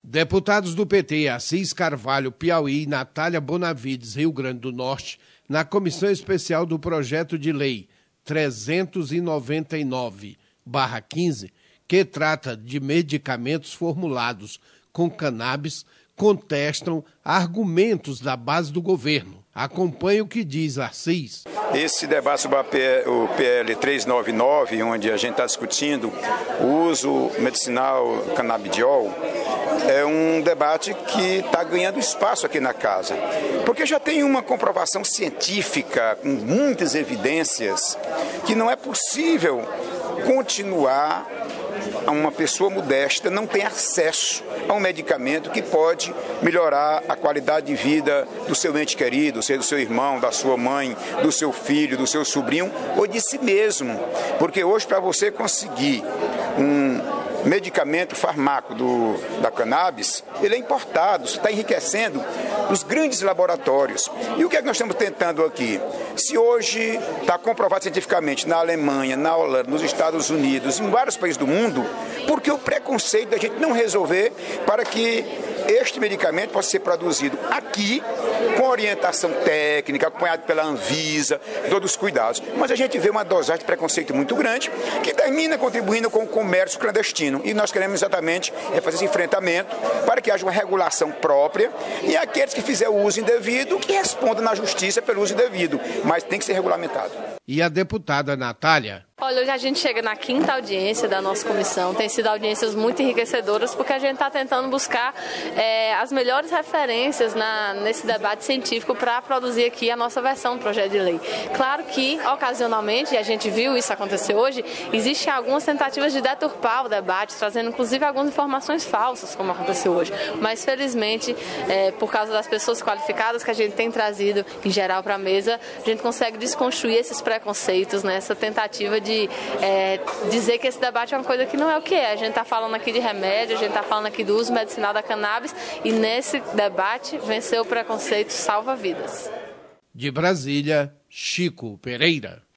Deputados do PT, Assis Carvalho, Piauí, e Natália Bonavides, Rio Grande do Norte, na Comissão Especial do Projeto de Lei 399/15, que trata de medicamentos formulados com cannabis, contestam argumentos da base do governo. Acompanhe o que diz Assis. Esse debate sobre o PL 399, onde a gente está discutindo o uso medicinal canabidiol, é um debate que está ganhando espaço aqui na casa. Porque já tem uma comprovação científica, com muitas evidências, que não é possível continuar a uma pessoa modesta não tem acesso a um medicamento que pode melhorar a qualidade de vida do seu ente querido, seja do seu irmão, da sua mãe, do seu filho, do seu sobrinho ou de si mesmo. Porque hoje, para você conseguir um medicamento farmaco da cannabis, ele é importado, isso está enriquecendo os grandes laboratórios. E o que é que nós estamos tentando aqui? Se hoje está comprovado cientificamente na Alemanha, na Holanda, nos Estados Unidos, em vários países do mundo, por que o preconceito da gente não resolver para que este medicamento possa ser produzido aqui, com orientação técnica, acompanhado pela Anvisa, todos os cuidados. Mas a gente vê uma dosagem de preconceito muito grande, que termina contribuindo com o comércio clandestino. E nós queremos exatamente fazer esse enfrentamento para que haja uma regulação própria e aqueles que fizeram o uso indevido, que respondam na justiça pelo uso indevido. Mas tem que ser regulamentado. E a deputada Natália? Olha, hoje a gente chega na 5ª audiência da nossa comissão. Tem sido audiências muito enriquecedoras, porque a gente está tentando buscar as melhores referências nesse debate científico para produzir aqui a nossa versão do projeto de lei. Claro que, ocasionalmente, e a gente viu isso acontecer hoje, existem algumas tentativas de deturpar o debate, trazendo inclusive algumas informações falsas, como aconteceu hoje. Mas, felizmente, por causa das pessoas qualificadas que a gente tem trazido, em geral, para a mesa, a gente consegue desconstruir esses preconceitos, né, essa tentativa de dizer que esse debate é uma coisa que não é o que é. A gente está falando aqui de remédio, a gente está falando aqui do uso medicinal da cannabis e nesse debate vencer o preconceito salva vidas. De Brasília, Chico Pereira.